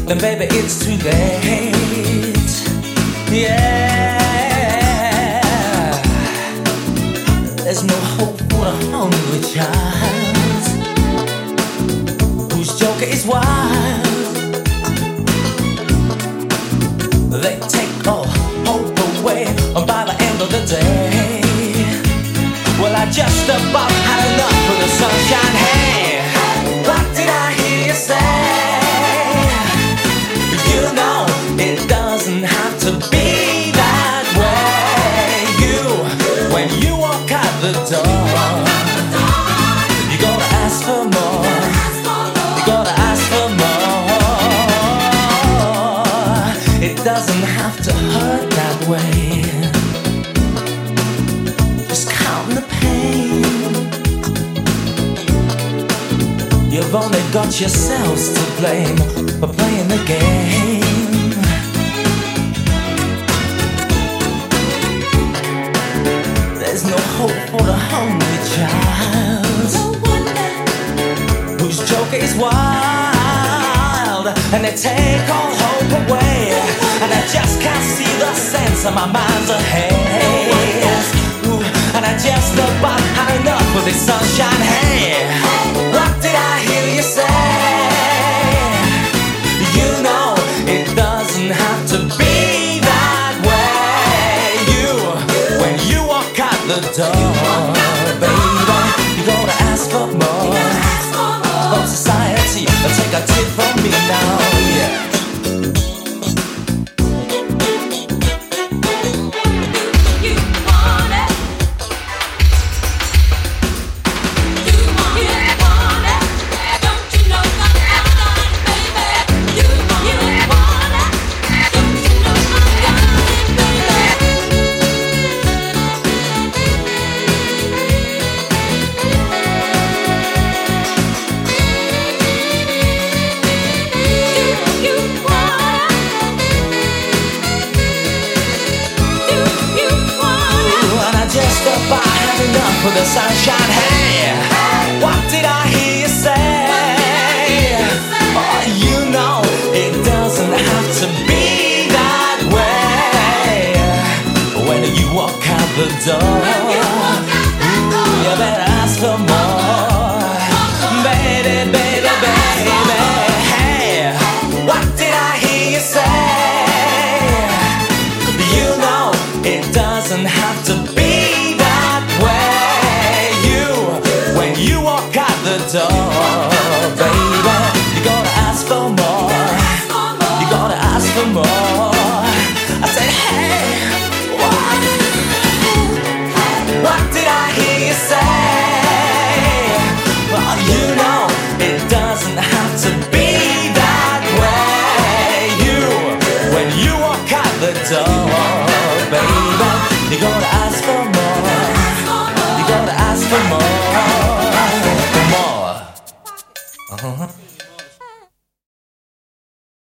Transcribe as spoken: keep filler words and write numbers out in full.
then baby it's too late. Yeah, there's no hope for the hungry child whose joker is wild. They take all hope away by the end of the day. Well, I just about had enough of the sunshine. Hey, what did I hear you say? You know it doesn't have to be that way. You, when you walk out the door, you gotta ask for more. You gotta ask for more. It doesn't have to hurt that way. Just count the pain. You've only got yourselves to blame for playing the game. There's no hope for the hungry child whose joker is wild, and they take all hope away, and I just can't see the sense of my mind's ahead. Ooh, and I just about had enough of this sunshine. Hey, what did I hear you say? You know it doesn't have to be that way. You, when you walk out the door, baby, you gotta ask for more. From society, take a tip from me now, yeah. For the sunshine, hey, what did I hear you say? Oh, you know it doesn't have to be that way. When you walk out the door, ooh, you better ask for more, baby, baby, baby. Hey, what did I hear you say? You know it doesn't have to be that way. You walk out the door, baby, you gotta ask for more. You gotta ask for more. I said, hey, what? What did I hear you say? Well, you know it doesn't have to be that way. You, when you walk out the door, baby, you gotta ask for more. You gotta ask for more. Uh-huh.